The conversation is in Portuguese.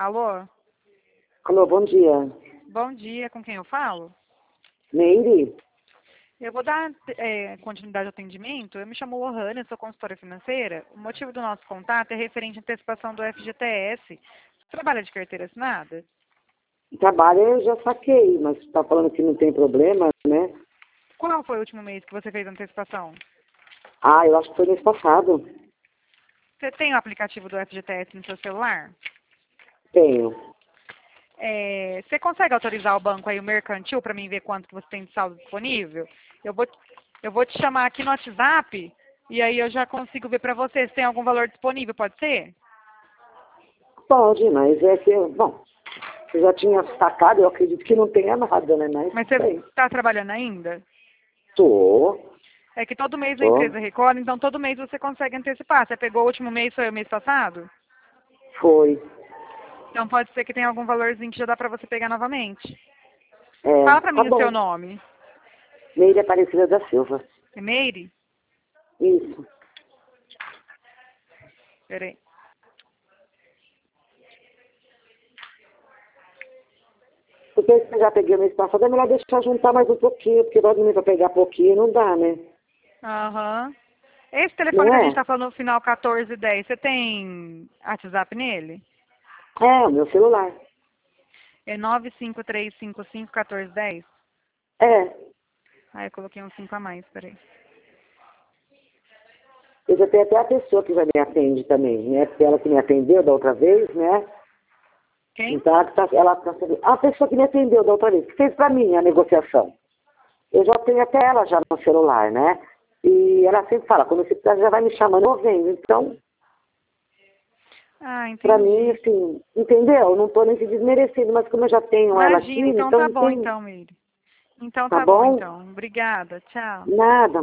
Alô? Alô, bom dia. Bom dia, com quem eu falo? Meire? Eu vou dar continuidade ao atendimento. Eu me chamo Lohane, sou consultora financeira. O motivo do nosso contato é referente à antecipação do FGTS. Você trabalha de carteira assinada? Trabalho eu já saquei, mas tá falando que não tem problema, né? Qual foi o último mês que você fez a antecipação? Ah, eu acho que foi mês passado. Você tem o aplicativo do FGTS no seu celular? Tenho. Você consegue autorizar o banco aí, o mercantil, para mim ver quanto que você tem de saldo disponível? Eu vou te chamar aqui no WhatsApp e aí eu já consigo ver para você se tem algum valor disponível, pode ser? Pode, mas é que, bom, você já tinha sacado, eu acredito que não tenha nada, né? Mas Mas você tem. está trabalhando ainda? Tô, É que todo mês a tô. empresa recolhe, então todo mês você consegue antecipar. Você pegou o último mês, foi o mês passado? Foi. Então pode ser que tenha algum valorzinho que já dá para você pegar novamente. É, Fala para tá mim o seu bom. nome. Meire Aparecida da Silva. É Meire? Isso. Peraí. Porque se eu já peguei o mês passado, é melhor deixar juntar mais um pouquinho, porque logo pra pegar pouquinho não dá, né? Aham. Esse telefone Não que a gente é? está falando no final 1410, você tem WhatsApp nele? É, o meu celular. É 953551410? É. Ah, eu coloquei um 5 a mais, peraí. Eu já tenho até a pessoa que já me atende também, né? Porque ela que me atendeu da outra vez, né? Quem? Então, ela tá, a pessoa que me atendeu da outra vez, que fez para mim a negociação. Eu já tenho até ela já no celular, né? E ela sempre fala, quando você precisar, já vai me chamando, eu venho. Então, Ah, para mim, entendi. assim, entendeu? Não estou nem se desmerecendo, mas como eu já tenho ela aqui, Imagina, então então tá não bom tem, então, Meire. Então tá tá bom bom? então. Obrigada, tchau. Nada.